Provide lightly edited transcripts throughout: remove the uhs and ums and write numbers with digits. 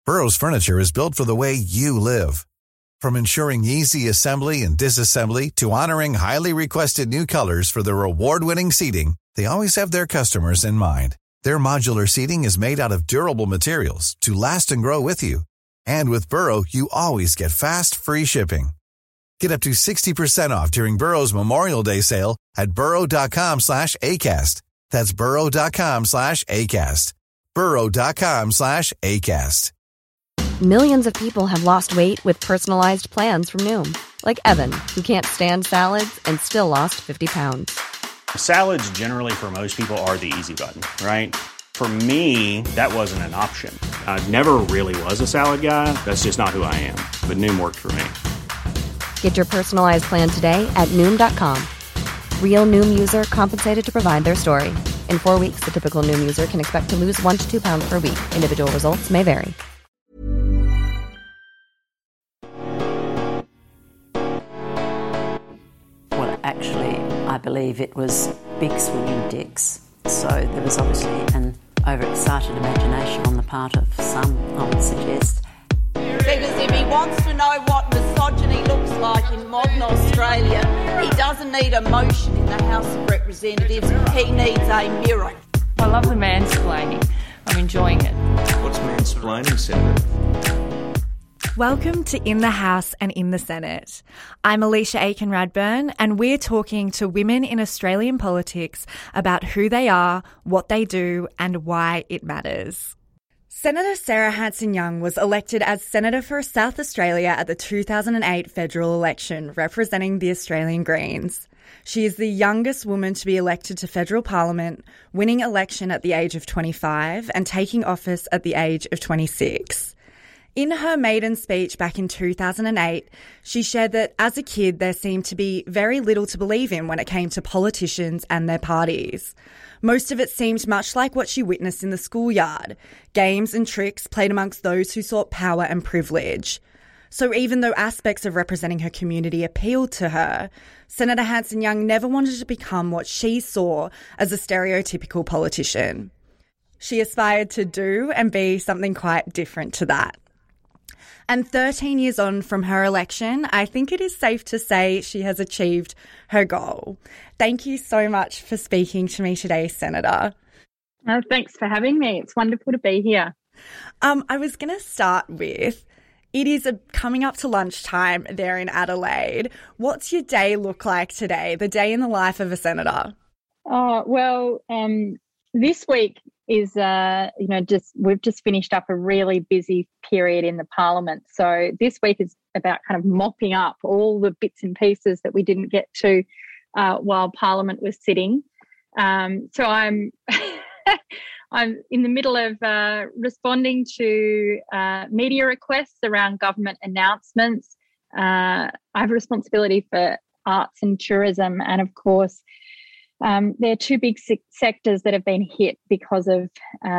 Burrow's furniture is built for the way you live. From ensuring easy assembly and disassembly to honoring highly requested new colors for their award-winning seating, they always have their customers in mind. Their modular seating is made out of durable materials to last and grow with you. And with Burrow, you always get fast, free shipping. Get up to 60% off during Burrow's Memorial Day sale at burrow.com/ACAST. That's burrow.com/ACAST. burrow.com/ACAST. Millions of people have lost weight with personalized plans from Noom. Like Evan, who can't stand salads and still lost 50 pounds. Salads generally for most people are the easy button, right? For me, that wasn't an option. I never really was a salad guy. That's just not who I am. But Noom worked for me. Get your personalized plan today at Noom.com. Real Noom user compensated to provide their story. In 4 weeks, the typical Noom user can expect to lose 1 to 2 pounds per week. Individual results may vary. Well, actually, I believe it was big swinging dicks. So there was obviously an overexcited imagination on the part of some, I would suggest. Because if he wants to know what misogyny looks like in modern Australia, he doesn't need a motion in the House of Representatives, he needs a mirror. I love the mansplaining. I'm enjoying it. What's mansplaining, Senator? Welcome to In the House and in the Senate. I'm Alicia Aiken-Radburn, and we're talking to women in Australian politics about who they are, what they do, and why it matters. Senator Sarah Hanson-Young was elected as Senator for South Australia at the 2008 federal election, representing the Australian Greens. She is the youngest woman to be elected to federal parliament, winning election at the age of 25 and taking office at the age of 26. In her maiden speech back in 2008, she shared that as a kid there seemed to be very little to believe in when it came to politicians and their parties. Most of it seemed much like what she witnessed in the schoolyard, games and tricks played amongst those who sought power and privilege. So even though aspects of representing her community appealed to her, Senator Hanson-Young never wanted to become what she saw as a stereotypical politician. She aspired to do and be something quite different to that. And 13 years on from her election, I think it is safe to say she has achieved her goal. Thank you so much for speaking to me today, Senator. Oh, thanks for having me. It's wonderful to be here. I was going to start with, it is coming up to lunchtime there in Adelaide. What's your day look like today, the day in the life of a senator? Oh, well, this week is, we've just finished up a really busy period in the Parliament. So this week is about kind of mopping up all the bits and pieces that we didn't get to while Parliament was sitting. So I'm I'm in the middle of responding to media requests around government announcements. I have responsibility for arts and tourism, and of course, there are two big sectors that have been hit because of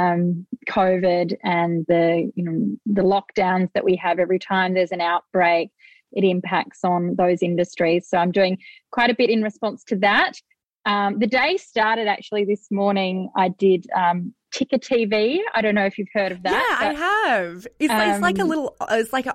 COVID and the lockdowns that we have. Every time there's an outbreak, it impacts on those industries. So I'm doing quite a bit in response to that. The day started actually this morning. I did Ticker TV. I don't know if you've heard of that. Yeah, I have. It's like an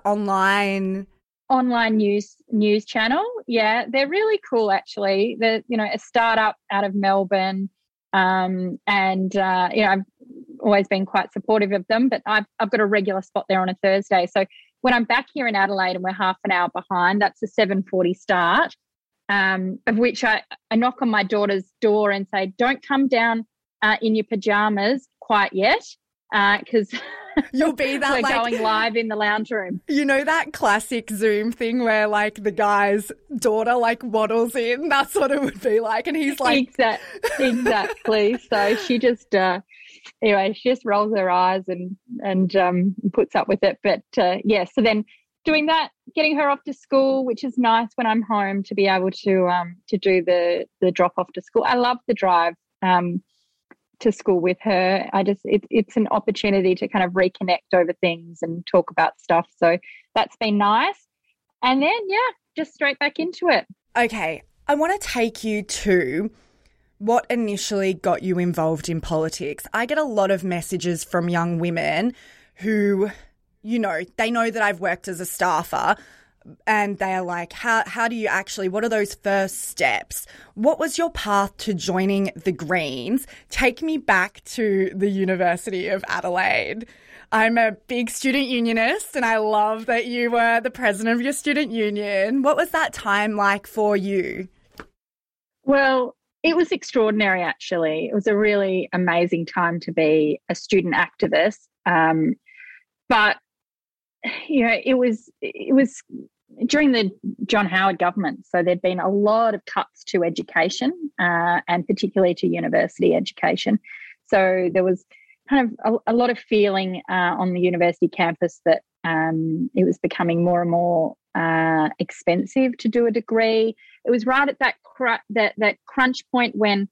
online news channel. Yeah, they're really cool actually. They're a startup out of Melbourne, and I've always been quite supportive of them. But I've got a regular spot there on a Thursday. So when I'm back here in Adelaide and we're half an hour behind, that's a 7:40 start. Of which I knock on my daughter's door and say, "Don't come down in your pajamas quite yet, because." You'll be that we're going live in the lounge room. You know that classic Zoom thing where like the guy's daughter like waddles in? That's what it would be like. And he's like... Exactly. So she just, she just rolls her eyes and puts up with it. But so then doing that, getting her off to school, which is nice when I'm home to be able to do the drop off to school. I love the drive to school with her. It's an opportunity to kind of reconnect over things and talk about stuff. So that's been nice. And then, just straight back into it. Okay. I want to take you to what initially got you involved in politics. I get a lot of messages from young women who they know that I've worked as a staffer, and they are like, how do you actually, what are those first steps? What was your path to joining the Greens? Take me back to the University of Adelaide. I'm a big student unionist, and I love that you were the president of your student union. What was that time like for you? Well, it was extraordinary, actually. It was a really amazing time to be a student activist. But, it was during the John Howard government. So there'd been a lot of cuts to education and particularly to university education. So there was kind of a lot of feeling on the university campus that it was becoming more and more expensive to do a degree. It was right at that crunch point when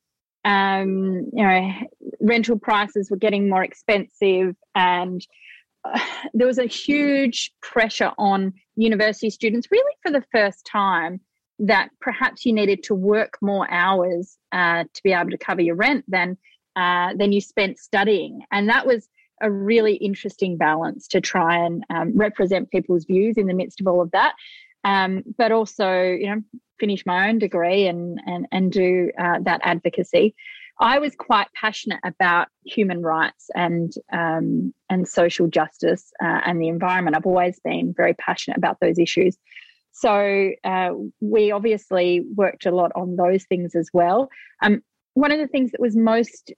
rental prices were getting more expensive, and there was a huge pressure on university students, really for the first time, that perhaps you needed to work more hours to be able to cover your rent than you spent studying. And that was a really interesting balance to try and represent people's views in the midst of all of that, but also, finish my own degree and do that advocacy. I was quite passionate about human rights and social justice and the environment. I've always been very passionate about those issues. So we obviously worked a lot on those things as well. One of the things that was most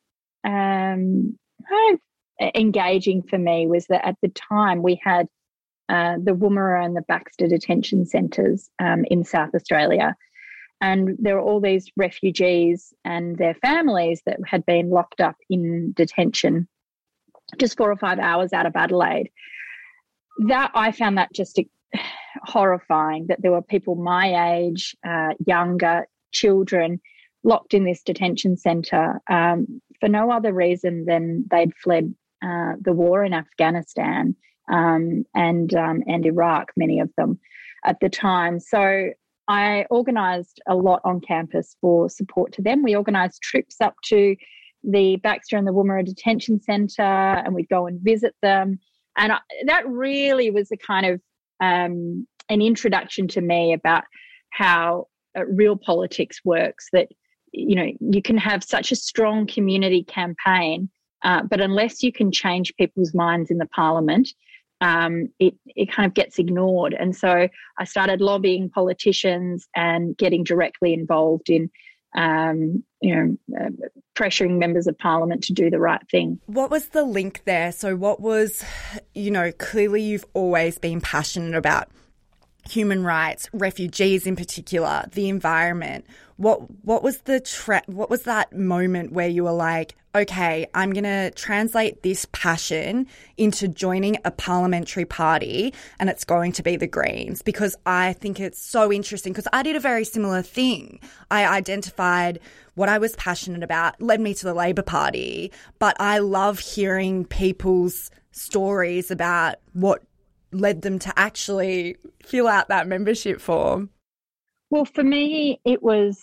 engaging for me was that at the time we had the Woomera and the Baxter detention centres in South Australia. And there were all these refugees and their families that had been locked up in detention just 4 or 5 hours out of Adelaide. I found that just horrifying, that there were people my age, younger, children, locked in this detention centre for no other reason than they'd fled the war in Afghanistan and Iraq, many of them at the time. So I organised a lot on campus for support to them. We organised trips up to the Baxter and the Woomera Detention Centre, and we'd go and visit them. And that really was a kind of an introduction to me about how real politics works, that, you can have such a strong community campaign, but unless you can change people's minds in the parliament, it kind of gets ignored. And so I started lobbying politicians and getting directly involved in, pressuring members of parliament to do the right thing. What was the link there? So what was, clearly you've always been passionate about human rights, refugees in particular, the environment. What was what was that moment where you were like, okay, I'm going to translate this passion into joining a parliamentary party, and it's going to be the Greens? Because I think it's so interesting, because I did a very similar thing. I identified what I was passionate about, led me to the Labor Party, but I love hearing people's stories about what led them to actually fill out that membership form. Well, for me, it was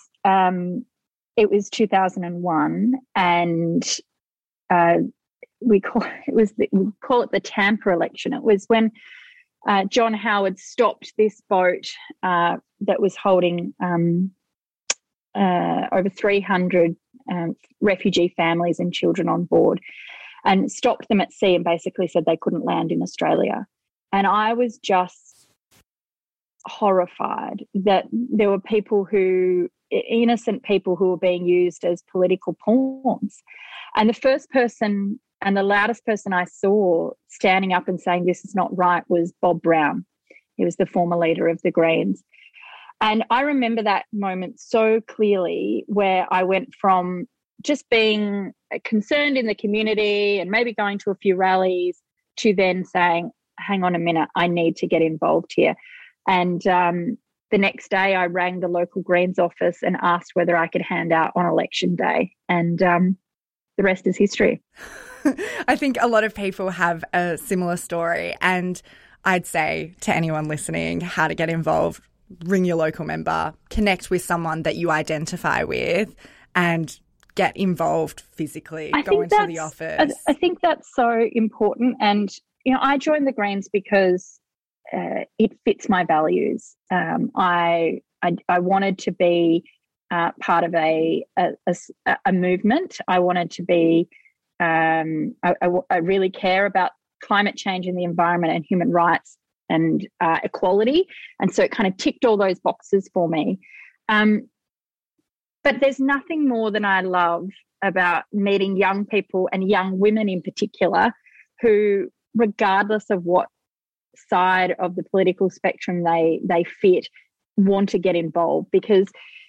2001, and we call it the Tampa election. It was when John Howard stopped this boat that was holding over 300 refugee families and children on board, and stopped them at sea and basically said they couldn't land in Australia. And I was just horrified that there were innocent people who were being used as political pawns. And the first person and the loudest person I saw standing up and saying this is not right was Bob Brown. He was the former leader of the Greens. And I remember that moment so clearly, where I went from just being concerned in the community and maybe going to a few rallies to then saying, hang on a minute, I need to get involved here. And the next day I rang the local Greens office and asked whether I could hand out on election day. And the rest is history. I think a lot of people have a similar story. And I'd say to anyone listening, how to get involved: ring your local member, connect with someone that you identify with, and get involved physically. Go into the office. I think that's so important. And I joined the Greens because it fits my values. I wanted to be part of a movement. I wanted to be. I really care about climate change and the environment and human rights and equality, and so it kind of ticked all those boxes for me. But there's nothing more than I love about meeting young people and young women in particular who, regardless of what side of the political spectrum they fit, want to get involved, because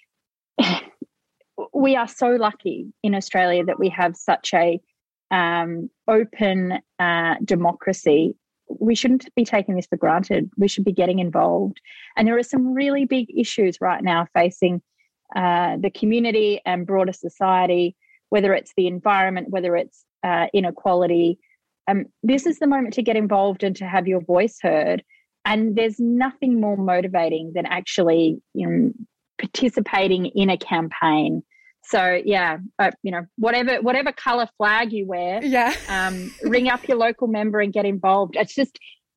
we are so lucky in Australia that we have such a open democracy. We shouldn't be taking this for granted. We should be getting involved. And there are some really big issues right now facing the community and broader society, whether it's the environment, whether it's inequality. This is the moment to get involved and to have your voice heard. And there's nothing more motivating than actually participating in a campaign. So, whatever colour flag you wear, ring up your local member and get involved. It's just,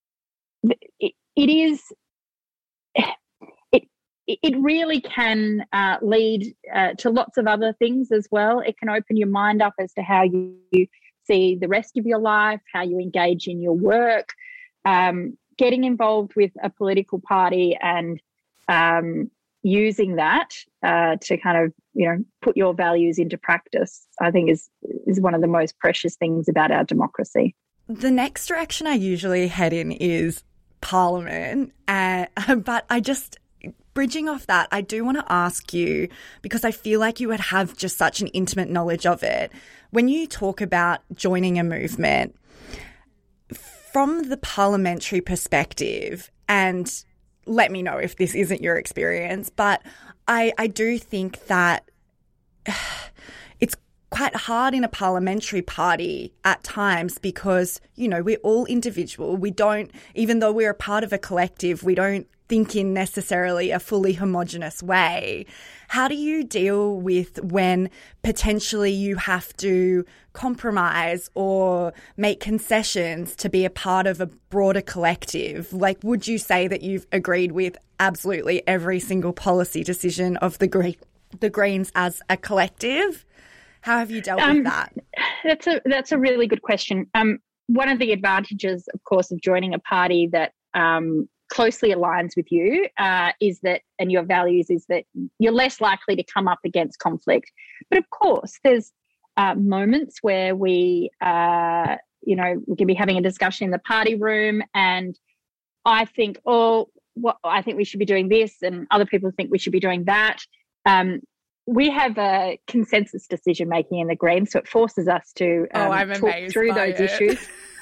it really can lead to lots of other things as well. It can open your mind up as to how you see the rest of your life, how you engage in your work, getting involved with a political party and using that to kind of, put your values into practice, I think is one of the most precious things about our democracy. The next direction I usually head in is Parliament, but bridging off that, I do want to ask you, because I feel like you would have just such an intimate knowledge of it. When you talk about joining a movement, from the parliamentary perspective, and let me know if this isn't your experience, but I do think that it's quite hard in a parliamentary party at times because, we're all individual. We don't, even though we're a part of a collective, we don't think in necessarily a fully homogenous way. How do you deal with when potentially you have to compromise or make concessions to be a part of a broader collective? Like, would you say that you've agreed with absolutely every single policy decision of the Greens as a collective? How have you dealt with that? That's a really good question. One of the advantages, of course, of joining a party that closely aligns with you is that, and your values, is that you're less likely to come up against conflict. But of course, there's moments where we can be having a discussion in the party room, and I think, I think we should be doing this, and other people think we should be doing that. We have a consensus decision making in the Greens, so it forces us to talk through those issues.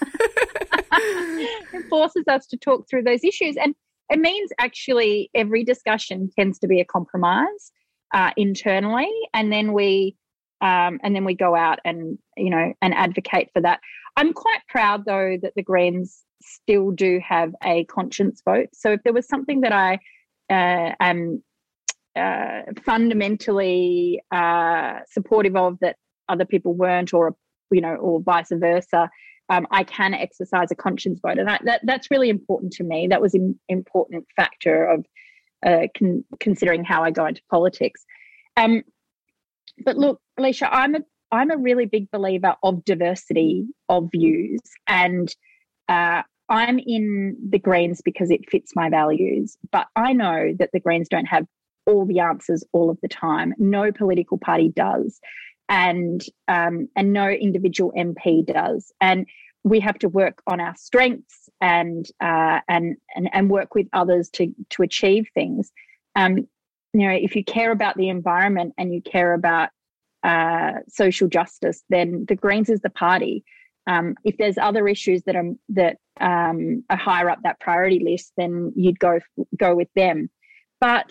It forces us to talk through those issues, and it means actually every discussion tends to be a compromise internally, and then we go out and and advocate for that. I'm quite proud though that the Greens still do have a conscience vote. So if there was something that I am fundamentally supportive of that other people weren't, or vice versa, I can exercise a conscience vote, and that's really important to me. That was an important factor of considering how I go into politics. But look, Alicia, I'm a really big believer of diversity of views, and I'm in the Greens because it fits my values. But I know that the Greens don't have all the answers all of the time. No political party does, and no individual MP does. And we have to work on our strengths and work with others to achieve things. If you care about the environment and you care about social justice, then the Greens is the party. If there's other issues that are higher up that priority list, then you'd go with them. But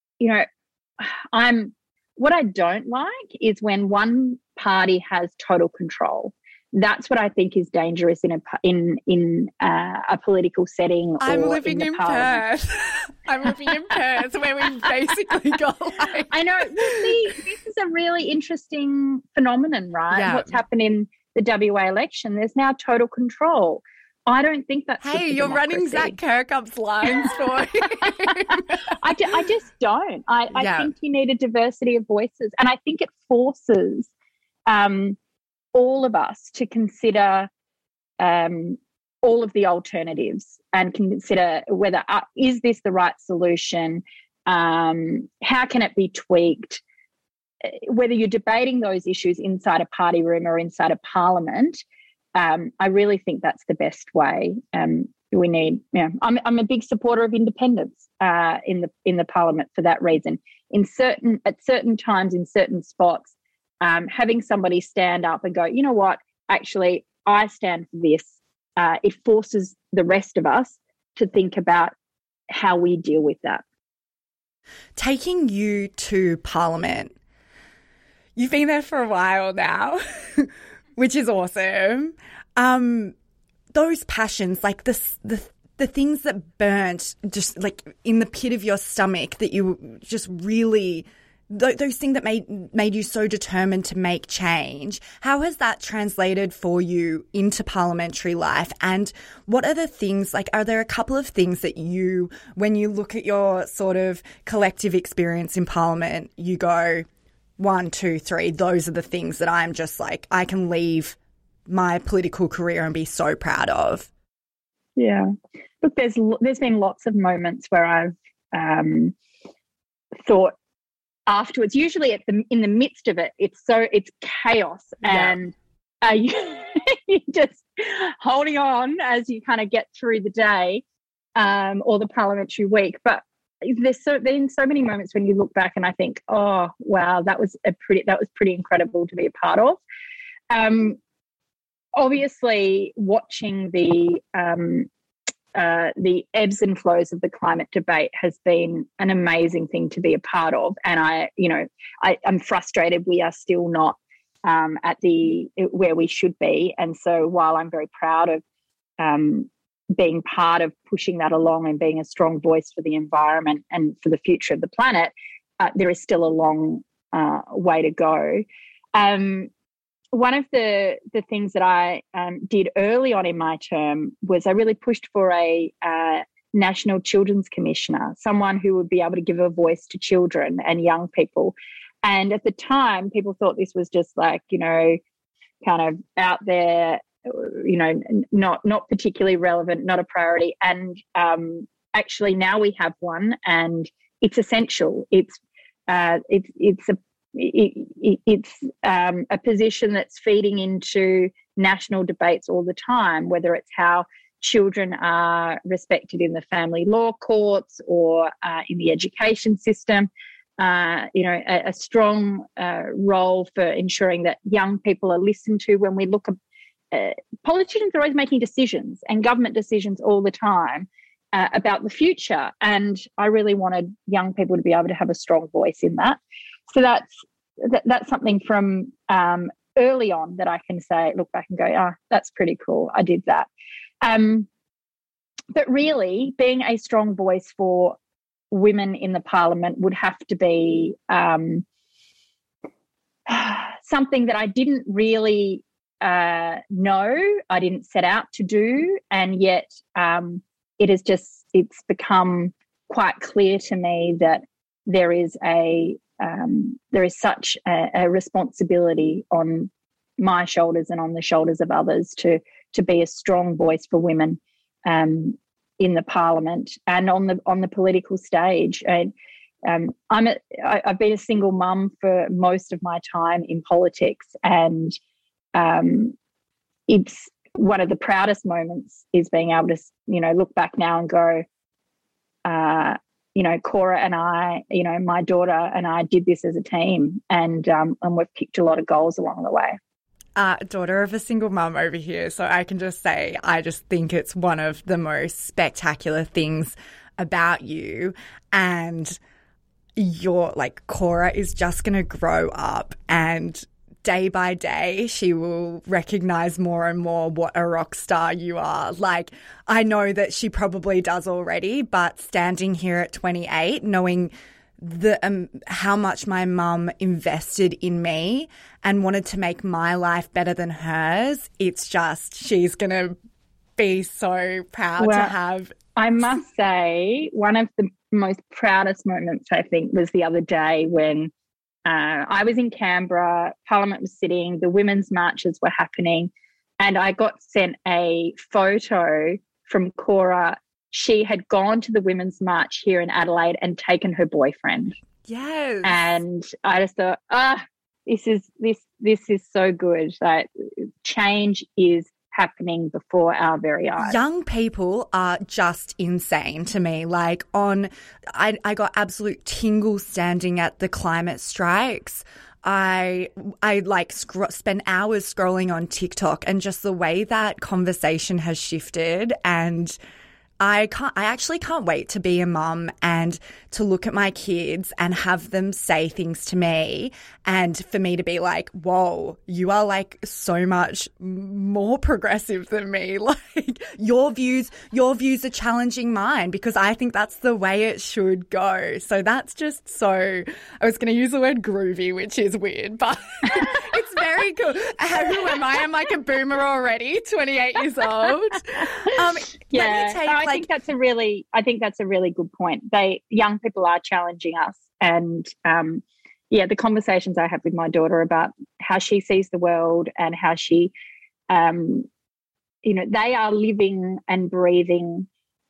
what I don't like is when one party has total control. That's what I think is dangerous in a political setting. I'm living in Perth. I'm living in Perth, where we've basically got I know. This is a really interesting phenomenon, right? Yeah. What's happened in the WA election? There's now total control. I don't think that's Hey, you're running Zach Kirkup's lines for him. I just don't. I think you need a diversity of voices, and I think it forces all of us to consider all of the alternatives and consider whether is this the right solution, how can it be tweaked, whether you're debating those issues inside a party room or inside a parliament. I really think that's the best way. We need. I'm a big supporter of independence in the parliament for that reason. At certain times, in certain spots, having somebody stand up and go, you know what, actually, I stand for this. It forces the rest of us to think about how we deal with that. Taking you to Parliament, you've been there for a while now, which is awesome. Those passions, like the things that burnt just like in the pit of your stomach that you just really, those things that made you so determined to make change, how has that translated for you into parliamentary life? And what are the things, like, are there a couple of things that you, when you look at your sort of collective experience in Parliament, you go, 1, 2, 3, those are the things that I'm just like, I can leave my political career and be so proud of? Yeah. Look, there's been lots of moments where I've thought afterwards, usually in the midst of it, it's chaos, and you're just holding on as you kind of get through the day or the parliamentary week. But there's been so many moments when you look back and I think, oh wow, that was pretty incredible to be a part of. Obviously, watching the ebbs and flows of the climate debate has been an amazing thing to be a part of, and I'm frustrated we are still not at where we should be. And so, while I'm very proud of being part of pushing that along and being a strong voice for the environment and for the future of the planet, there is still a long way to go. One of the things that I did early on in my term was I really pushed for a National Children's Commissioner, someone who would be able to give a voice to children and young people. And at the time, people thought this was just like, kind of out there, not particularly relevant, not a priority. And actually now we have one, and it's essential. It's a position that's feeding into national debates all the time, whether it's how children are respected in the family law courts or in the education system. A strong role for ensuring that young people are listened to when we look at politicians are always making decisions and government decisions all the time about the future. And I really wanted young people to be able to have a strong voice in that. So that's something from early on that I can say, look back and go, that's pretty cool. I did that. But really, being a strong voice for women in the parliament would have to be something that I didn't really know, I didn't set out to do, and yet it's become quite clear to me that there is such a responsibility on my shoulders and on the shoulders of others to be a strong voice for women in the parliament and on the political stage. And I've been a single mum for most of my time in politics, and it's one of the proudest moments is being able to look back now and go, Cora and I, my daughter and I did this as a team, and we've kicked a lot of goals along the way. Daughter of a single mum over here, so I can just say I just think it's one of the most spectacular things about you, and Cora is just going to grow up, and day by day she will recognise more and more what a rock star you are. Like, I know that she probably does already, but standing here at 28, knowing how much my mum invested in me and wanted to make my life better than hers, it's just, she's going to be so proud to have. I must say, one of the most proudest moments, I think, was the other day when I was in Canberra, Parliament was sitting, the women's marches were happening, and I got sent a photo from Cora. She had gone to the women's march here in Adelaide and taken her boyfriend. Yes. And I just thought, this is so good. Like, change is happening before our very eyes. Young people are just insane to me. Like I got absolute tingles standing at the climate strikes. I spend hours scrolling on TikTok, and just the way that conversation has shifted, and I actually can't wait to be a mum and to look at my kids and have them say things to me, and for me to be like, whoa, you are like so much more progressive than me. Like your views are challenging mine, because I think that's the way it should go. So that's just so, I was going to use the word groovy, which is weird, but it's very cool. Who am I? I'm like a boomer already, 28 years old. I think that's a really good point. Young people are challenging us, and the conversations I have with my daughter about how she sees the world and how she, they are living and breathing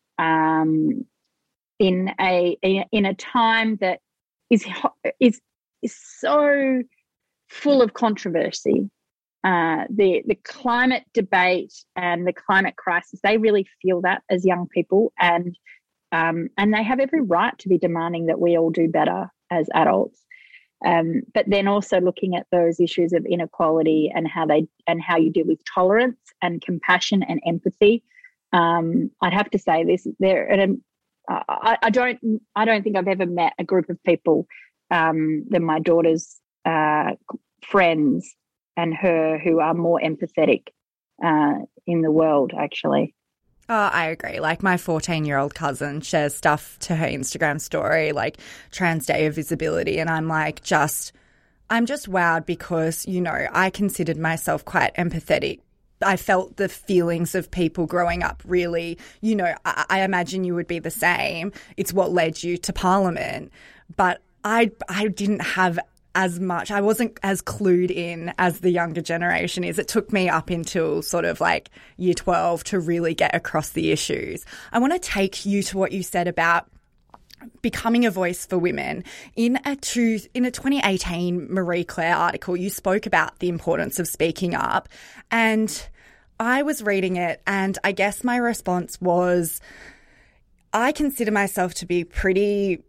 in a time that is so full of controversy. The climate debate and the climate crisis, they really feel that as young people, and they have every right to be demanding that we all do better as adults. But then also looking at those issues of inequality and how you deal with tolerance and compassion and empathy. I'd have to say this: I don't think I've ever met a group of people than my daughter's friends and her who are more empathetic in the world, actually. Oh, I agree. Like my 14-year-old cousin shares stuff to her Instagram story, like Trans Day of Visibility, and I'm just wowed because, I considered myself quite empathetic. I felt the feelings of people growing up really, I imagine you would be the same. It's what led you to Parliament. But I didn't have as much. I wasn't as clued in as the younger generation is. It took me up until sort of like year 12 to really get across the issues. I want to take you to what you said about becoming a voice for women. In a 2018 Marie Claire article, you spoke about the importance of speaking up, and I was reading it, and I guess my response was, I consider myself to be pretty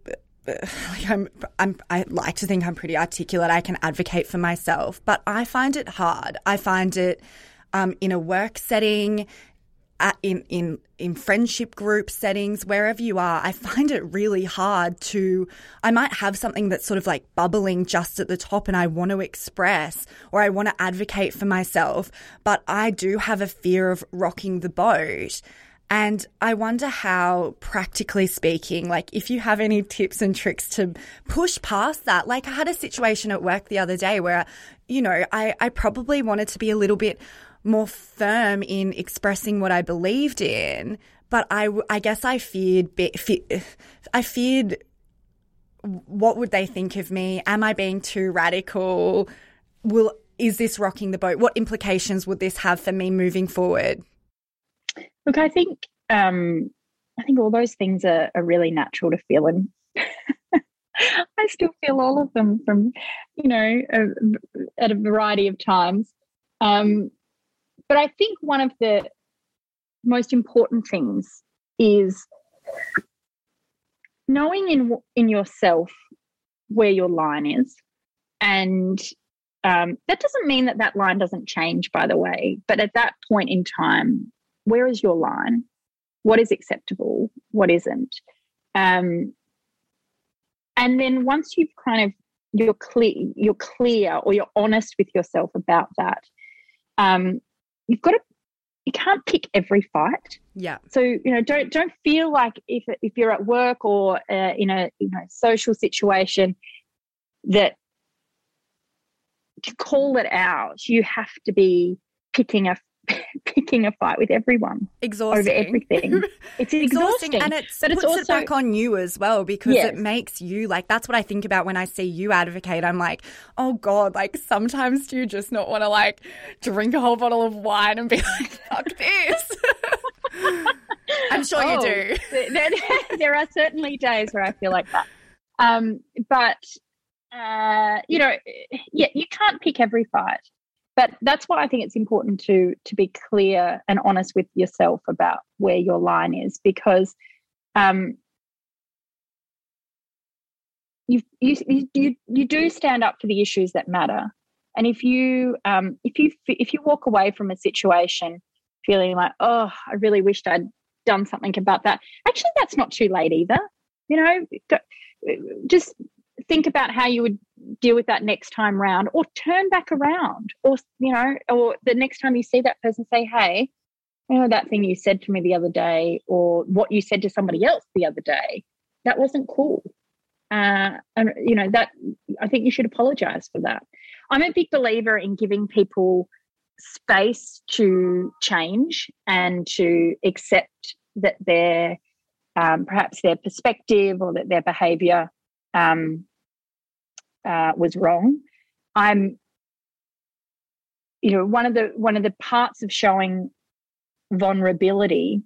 I like to think I'm pretty articulate. I can advocate for myself, but I find it hard. I find it in a work setting, in friendship group settings, wherever you are, I find it really hard I might have something that's sort of like bubbling just at the top and I want to express or I want to advocate for myself, but I do have a fear of rocking the boat. And I wonder how, practically speaking, like if you have any tips and tricks to push past that. Like I had a situation at work the other day where, I probably wanted to be a little bit more firm in expressing what I believed in, but I guess I feared what would they think of me? Am I being too radical? Is this rocking the boat? What implications would this have for me moving forward? Look, I think all those things are really natural to feel, and I still feel all of them from, at a variety of times. But I think one of the most important things is knowing in yourself where your line is, and that doesn't mean that line doesn't change, by the way. But at that point in time, where is your line? What is acceptable? What isn't? And then once you've you're clear or you're honest with yourself about that, you can't pick every fight. Yeah. So, don't feel like if you're at work or in a social situation that to call it out, you have to be picking picking a fight with everyone. Exhausting. Over everything. It's exhausting. And it puts also, it back on you as well, because it makes you, like, that's what I think about when I see you advocate. I'm like, oh God, like, sometimes do you just not want to, like, drink a whole bottle of wine and be like, fuck this? I'm sure you do. There are certainly days where I feel like that. You know, you can't pick every fight. But that's why I think it's important to be clear and honest with yourself about where your line is, because you do stand up for the issues that matter. And if you walk away from a situation feeling like, oh, I really wished I'd done something about that, actually that's not too late either. You know, just think about how you would deal with that next time round, or turn back around, or, you know, or the next time you see that person, say, hey, you know, that thing you said to me the other day, or what you said to somebody else the other day, that wasn't cool. And, you know, that, I think you should apologize for that. I'm a big believer in giving people space to change and to accept that their perhaps their perspective or that their behaviour was wrong. You know, one of the parts of showing vulnerability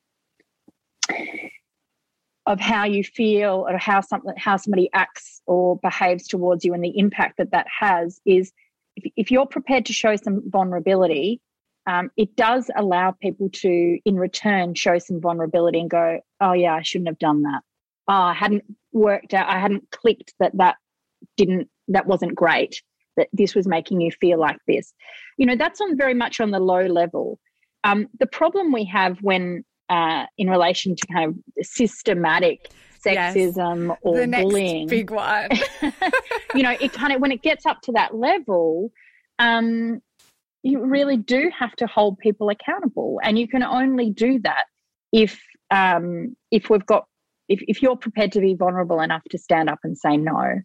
of how you feel or how somebody acts or behaves towards you and the impact that has is, if you're prepared to show some vulnerability, it does allow people to, in return, show some vulnerability and go, oh yeah, I shouldn't have done that. Oh, I hadn't worked out, I hadn't clicked that wasn't great, that this was making you feel like this. You know, that's very much on the low level. The problem we have when in relation to kind of systematic sexism or the next bullying, big one. You know, it kind of, when it gets up to that level, you really do have to hold people accountable, and you can only do that if you're prepared to be vulnerable enough to stand up and say no.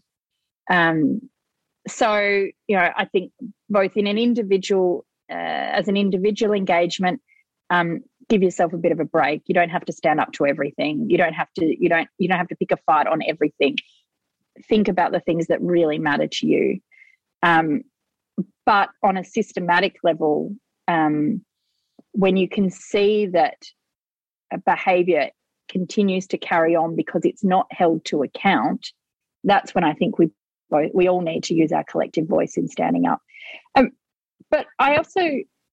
So, you know, I think both in an individual, as an individual engagement, give yourself a bit of a break. You don't have to stand up to everything. You don't have to pick a fight on everything. Think about the things that really matter to you. But on a systematic level, when you can see that a behaviour continues to carry on because it's not held to account, that's when I think we all need to use our collective voice in standing up. But I also,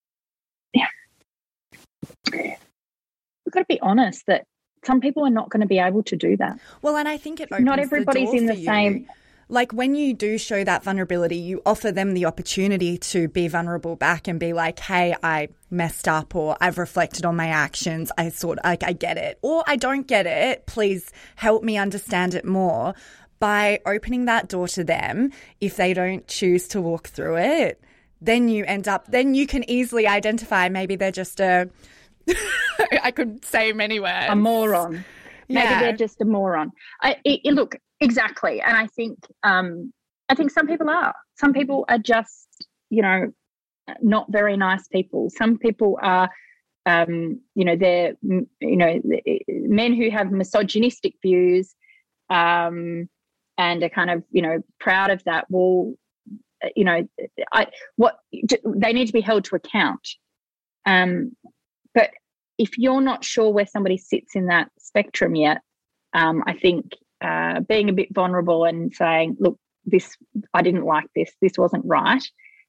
we've got to be honest that some people are not going to be able to do that. Well, and I think it opens not everybody's the door in the same. Like, when you do show that vulnerability, you offer them the opportunity to be vulnerable back and be like, hey, I messed up, or I've reflected on my actions. I get it, or I don't get it. Please help me understand it more. By opening that door to them, if they don't choose to walk through it, then you can easily identify maybe they're just I could say many words. A moron. Maybe they're just a moron. Look, exactly. And I think some people are. Some people are just, you know, not very nice people. Some people are, you know, they're, you know, men who have misogynistic views, and are kind of, you know, proud of that. Well, you know, they need to be held to account. But if you're not sure where somebody sits in that spectrum yet, I think being a bit vulnerable and saying, look, I didn't like this wasn't right,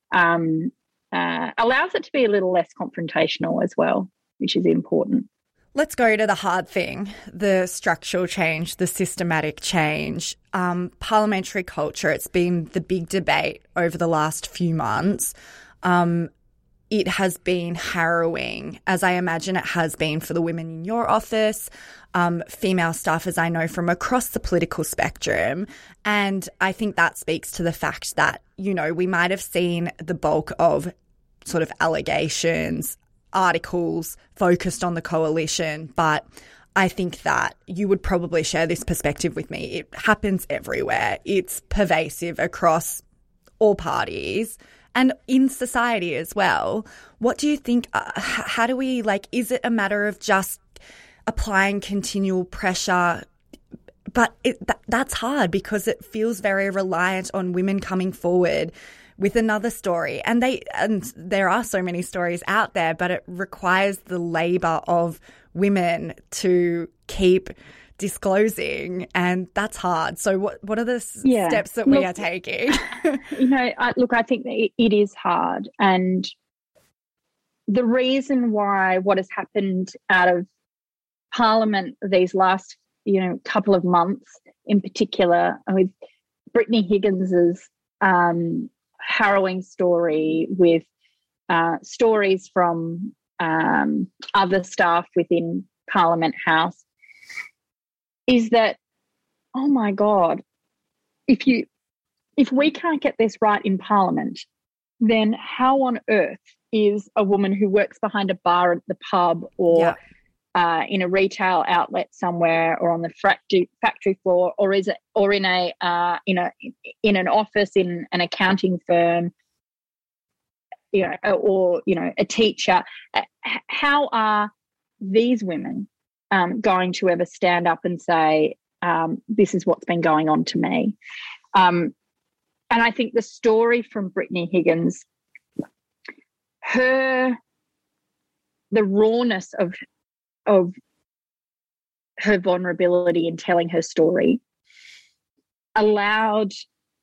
allows it to be a little less confrontational as well, which is important. Let's go to the hard thing, the structural change, the systematic change. Parliamentary culture, it's been the big debate over the last few months. It has been harrowing, as I imagine it has been for the women in your office, female staffers I know from across the political spectrum. And I think that speaks to the fact that, you know, we might have seen the bulk of sort of allegations, articles focused on the coalition, but I think that you would probably share this perspective with me. It happens everywhere. It's pervasive across all parties. And in society as well, what do you think, how do we, is it a matter of just applying continual pressure? But that's hard because it feels very reliant on women coming forward with another story. And there are so many stories out there, but it requires the labour of women to keep disclosing, and that's hard. So what are the steps that we are taking? I think that it is hard. And the reason why what has happened out of Parliament these last, couple of months in particular, with Brittany Higgins's harrowing story, with stories from other staff within Parliament House, is that, oh my God, if we can't get this right in Parliament, then how on earth is a woman who works behind a bar at the pub or in a retail outlet somewhere, or on the factory floor, or in an office in an accounting firm, or a teacher? How are these women going to ever stand up and say, this is what's been going on to me? And I think the story from Brittany Higgins, the rawness of her vulnerability in telling her story allowed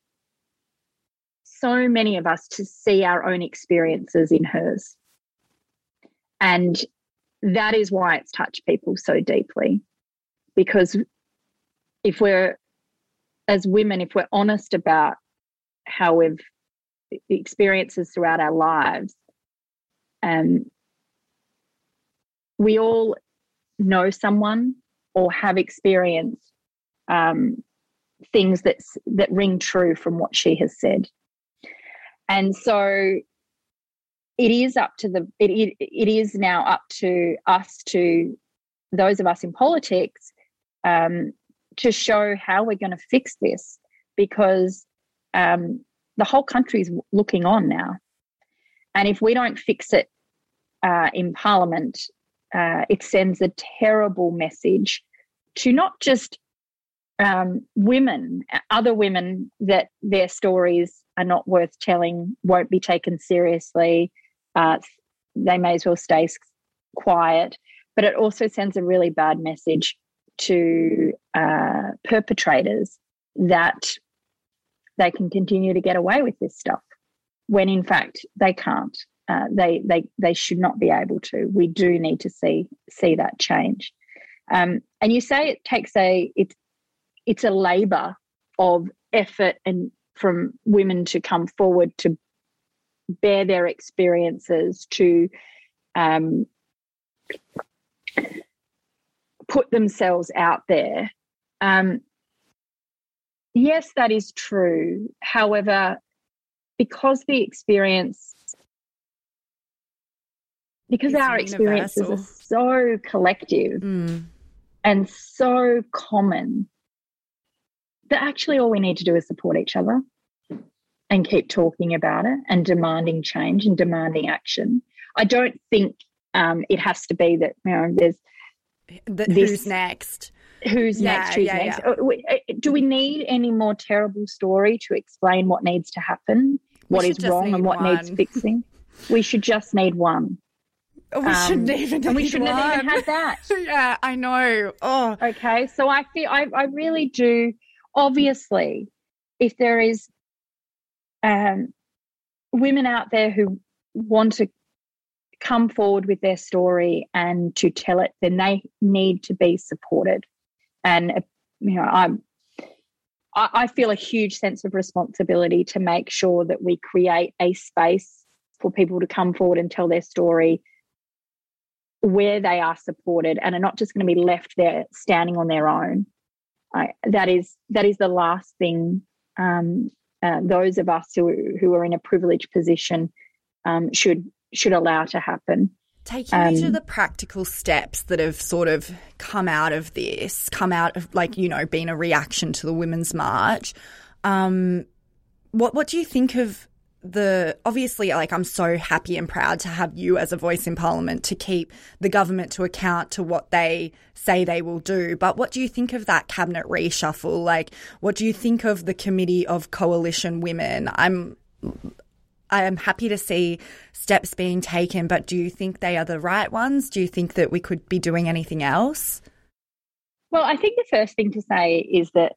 so many of us to see our own experiences in hers. And that is why it's touched people so deeply, because if we're honest about how we've experiences throughout our lives, we all know someone or have experienced things that ring true from what she has said. And so it is now up to us, to those of us in politics, to show how we're going to fix this, because the whole country's looking on now. And if we don't fix it in Parliament, it sends a terrible message to not just women, other women, that their stories are not worth telling, won't be taken seriously. They may as well stay quiet. But it also sends a really bad message to perpetrators that they can continue to get away with this stuff, when in fact they can't. They should not be able to. We do need to see that change. And you say it takes it's a labour of effort and from women to come forward to bear their experiences, to put themselves out there. Yes, that is true. However, because our experiences are so collective and so common, that actually all we need to do is support each other and keep talking about it and demanding change and demanding action. I don't think it has to be that, there's who's next. Who's next? Do we need any more terrible story to explain what needs to happen, what is wrong and what needs fixing? We should just need one. We shouldn't even even have that. Yeah, I know. Oh, okay. So I feel I really do. Obviously, if there is women out there who want to come forward with their story and to tell it, then they need to be supported. And I feel a huge sense of responsibility to make sure that we create a space for people to come forward and tell their story, where they are supported and are not just going to be left there standing on their own. That is the last thing those of us who are in a privileged position should allow to happen. Taking me to the practical steps that have sort of come out of being a reaction to the Women's March. What do you think of obviously, like, I'm so happy and proud to have you as a voice in Parliament to keep the government to account to what they say they will do. But what do you think of that cabinet reshuffle? Like, what do you think of the Committee of Coalition Women? I am happy to see steps being taken, but do you think they are the right ones? Do you think that we could be doing anything else? Well, I think the first thing to say is that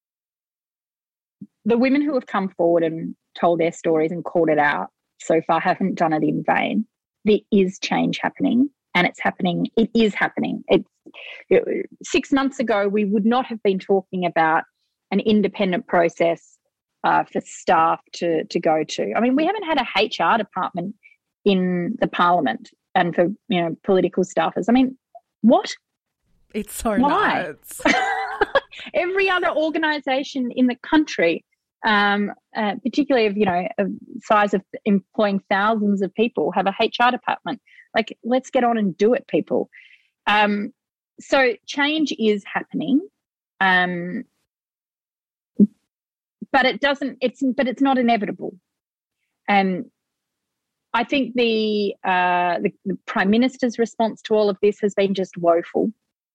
the women who have come forward and told their stories and called it out so far haven't done it in vain. There is change happening, and it's happening. It is happening. 6 months ago, we would not have been talking about an independent process for staff to go to. I mean, we haven't had a HR department in the Parliament and for political staffers. I mean, what? It's so Why? nuts. Every other organisation in the country, particularly of size of employing thousands of people, have a HR department. Like, let's get on and do it, people. So change is happening, but it's not inevitable. I think the Prime Minister's response to all of this has been just woeful.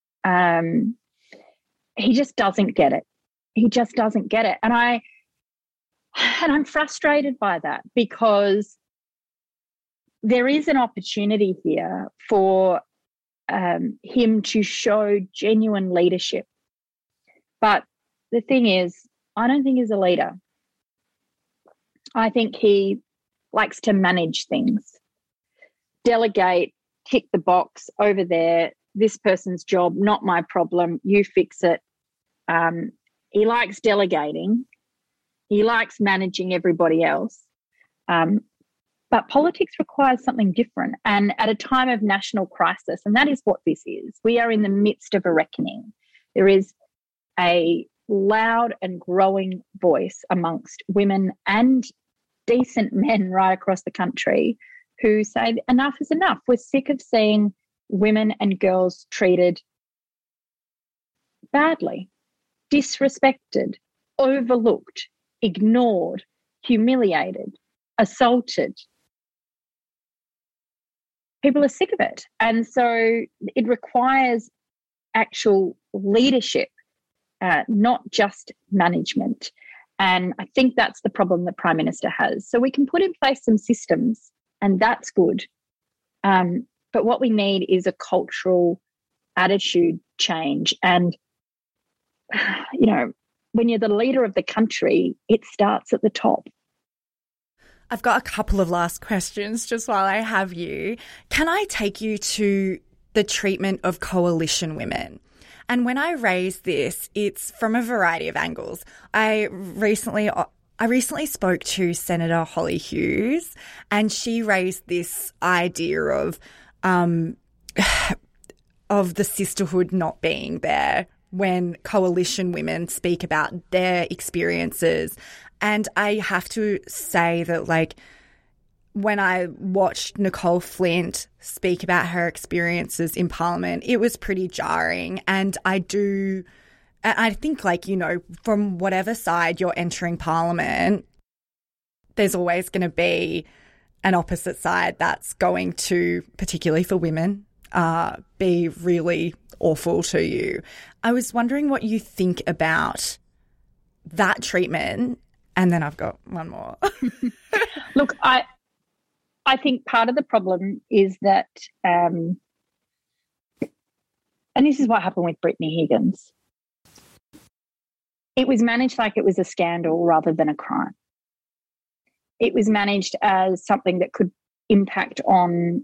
He just doesn't get it. He just doesn't get it. And I'm frustrated by that, because there is an opportunity here for him to show genuine leadership. But the thing is, I don't think he's a leader. I think he likes to manage things, delegate, tick the box over there. This person's job, not my problem. You fix it. He likes delegating. He likes managing everybody else. But politics requires something different. And at a time of national crisis, and that is what this is, we are in the midst of a reckoning. There is a loud and growing voice amongst women and decent men right across the country who say enough is enough. We're sick of seeing women and girls treated badly, disrespected, overlooked, ignored, humiliated, assaulted. People are sick of it. And so it requires actual leadership, not just management. And I think that's the problem the Prime Minister has. So we can put in place some systems, and that's good. But what we need is a cultural attitude change. And, when you're the leader of the country, it starts at the top. I've got a couple of last questions just while I have you. Can I take you to the treatment of coalition women? And when I raise this, it's from a variety of angles. I recently spoke to Senator Holly Hughes, and she raised this idea of the sisterhood not being there when coalition women speak about their experiences. And I have to say that, like, when I watched Nicole Flint speak about her experiences in Parliament, it was pretty jarring. And I think, from whatever side you're entering Parliament, there's always going to be an opposite side that's going to, particularly for women, be really awful to you. I was wondering what you think about that treatment. And then I've got one more. Look, I think part of the problem is that, and this is what happened with Brittany Higgins, it was managed like it was a scandal rather than a crime. It was managed as something that could impact on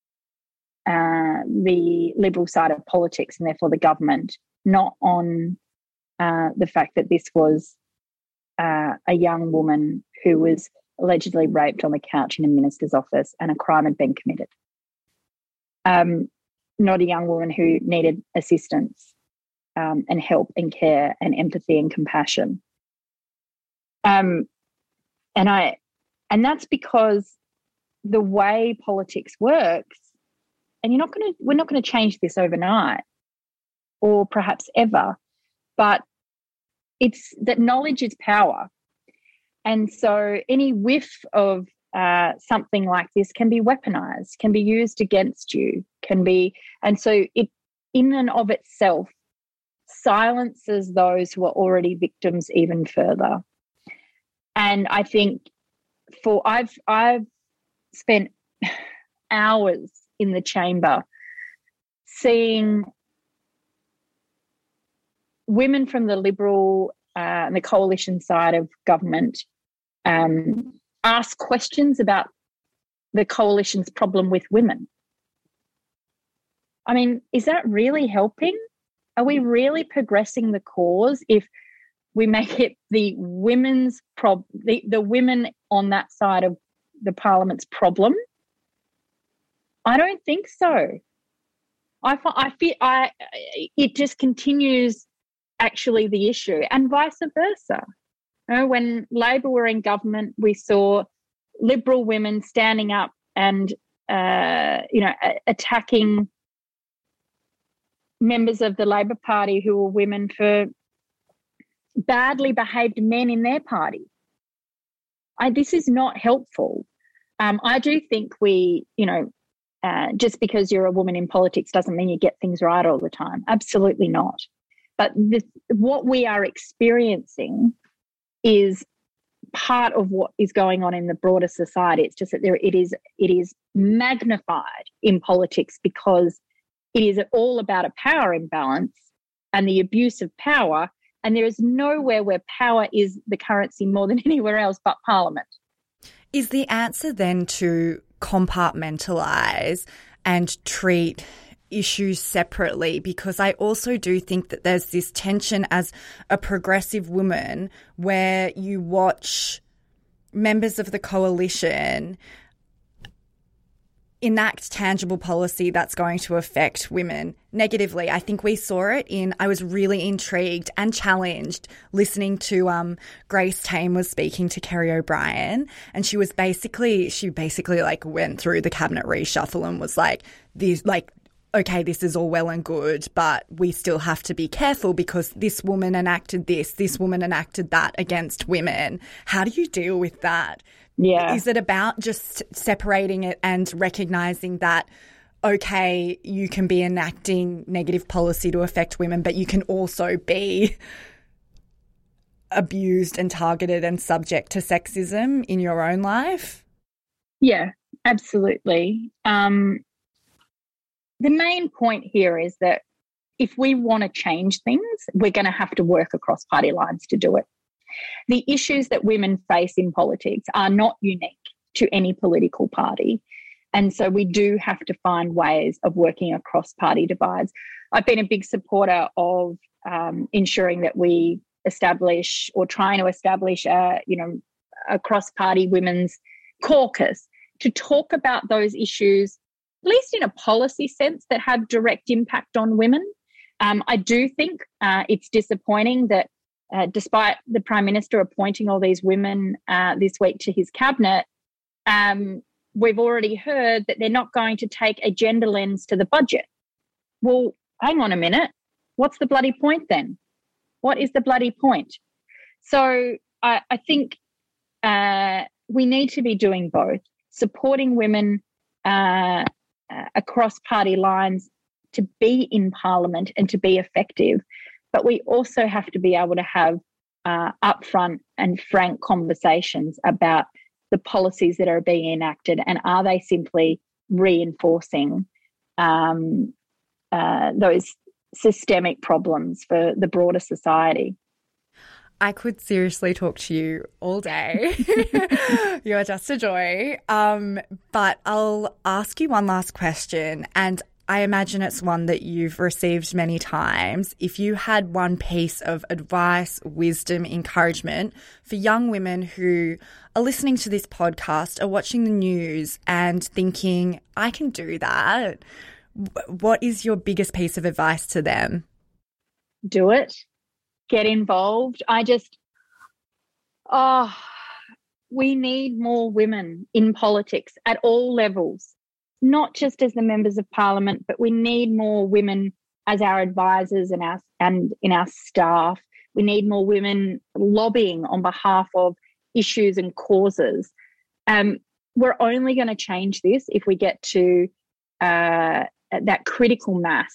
the Liberal side of politics and therefore the government, not on the fact that this was a young woman who was allegedly raped on the couch in a minister's office and a crime had been committed. Not a young woman who needed assistance and help and care and empathy and compassion. And that's because the way politics works, and we're not going to change this overnight or perhaps ever, but it's that knowledge is power. And so any whiff of something like this can be weaponized, can be used against you, and so it in and of itself silences those who are already victims even further. And I think I've spent hours in the chamber seeing women from the Liberal and the coalition side of government ask questions about the coalition's problem with women. I mean, is that really helping? Are we really progressing the cause if we make it the women's the women on that side of the parliament's problem? I don't think so. I feel it just continues actually the issue, and vice versa. You know, when Labor were in government, we saw Liberal women standing up and attacking members of the Labor Party who were women for badly behaved men in their party. This is not helpful. I do think just because you're a woman in politics doesn't mean you get things right all the time. Absolutely not. But what we are experiencing is part of what is going on in the broader society. It's just that it is magnified in politics because it is all about a power imbalance and the abuse of power, and there is nowhere where power is the currency more than anywhere else but Parliament. Is the answer then to compartmentalise and treat issues separately? Because I also do think that there's this tension as a progressive woman where you watch members of the coalition enact tangible policy that's going to affect women negatively. I think we saw it I was really intrigued and challenged listening to Grace Tame was speaking to Kerry O'Brien, and she basically like went through the cabinet reshuffle and was like, okay, this is all well and good, but we still have to be careful because this woman enacted this woman enacted that against women. How do you deal with that? Yeah. Is it about just separating it and recognising that, okay, you can be enacting negative policy to affect women, but you can also be abused and targeted and subject to sexism in your own life? Yeah, absolutely. The main point here is that if we want to change things, we're going to have to work across party lines to do it. The issues that women face in politics are not unique to any political party. And so we do have to find ways of working across party divides. I've been a big supporter of ensuring that we establish or trying to establish a cross-party women's caucus to talk about those issues, at least in a policy sense, that have direct impact on women. I do think it's disappointing that despite the Prime Minister appointing all these women this week to his cabinet, we've already heard that they're not going to take a gender lens to the budget. Well, hang on a minute. What's the bloody point then? What is the bloody point? So I think we need to be doing both, supporting women across party lines to be in Parliament and to be effective. But we also have to be able to have upfront and frank conversations about the policies that are being enacted, and are they simply reinforcing those systemic problems for the broader society. I could seriously talk to you all day. You're just a joy. But I'll ask you one last question, and I imagine it's one that you've received many times. If you had one piece of advice, wisdom, encouragement for young women who are listening to this podcast, are watching the news and thinking, I can do that, what is your biggest piece of advice to them? Do it. Get involved. We need more women in politics at all levels, not just as the members of Parliament, but we need more women as our advisors and in our staff. We need more women lobbying on behalf of issues and causes. We're only going to change this if we get to that critical mass.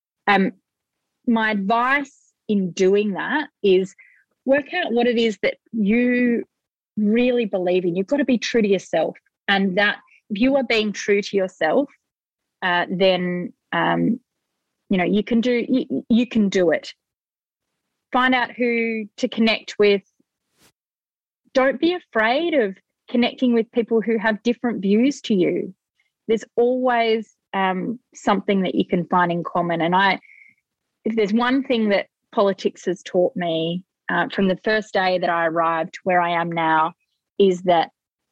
My advice in doing that is work out what it is that you really believe in. You've got to be true to yourself, and that if you are being true to yourself, then you can do it. Find out who to connect with. Don't be afraid of connecting with people who have different views to you. There's always something that you can find in common. And if there's one thing that politics has taught me from the first day that I arrived where I am now, is that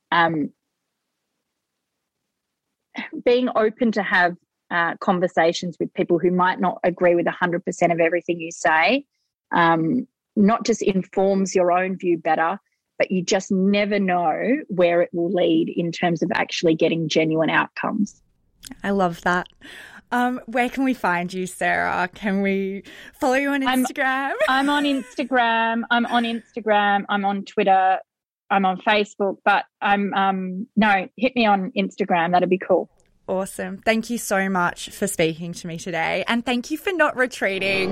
being open to have conversations with people who might not agree with 100% of everything you say, not just informs your own view better, but you just never know where it will lead in terms of actually getting genuine outcomes. I love that. Where can we find you, Sarah? Can we follow you on Instagram? I'm on Instagram. I'm on Twitter. I'm on Facebook. But hit me on Instagram. That'd be cool. Awesome. Thank you so much for speaking to me today. And thank you for not retreating.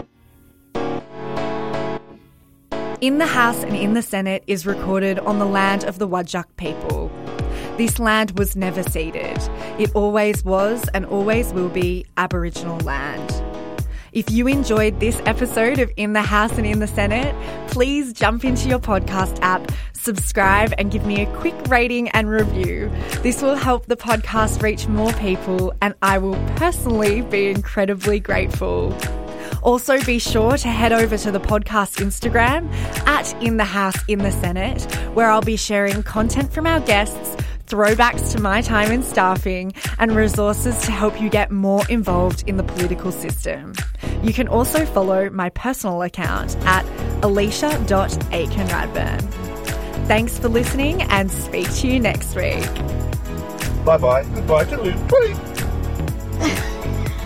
In the House and in the Senate is recorded on the land of the Whadjuk people. This land was never ceded. It always was and always will be Aboriginal land. If you enjoyed this episode of In the House and in the Senate, please jump into your podcast app, subscribe and give me a quick rating and review. This will help the podcast reach more people, and I will personally be incredibly grateful. Also, be sure to head over to the podcast Instagram @InTheHouseInTheSenate, where I'll be sharing content from our guests, throwbacks to my time in staffing, and resources to help you get more involved in the political system. You can also follow my personal account at Alicia.Aikenradburn. Thanks for listening, and speak to you next week. Bye-bye. Goodbye to Luke.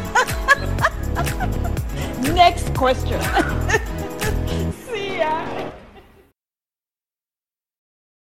Next question. See ya.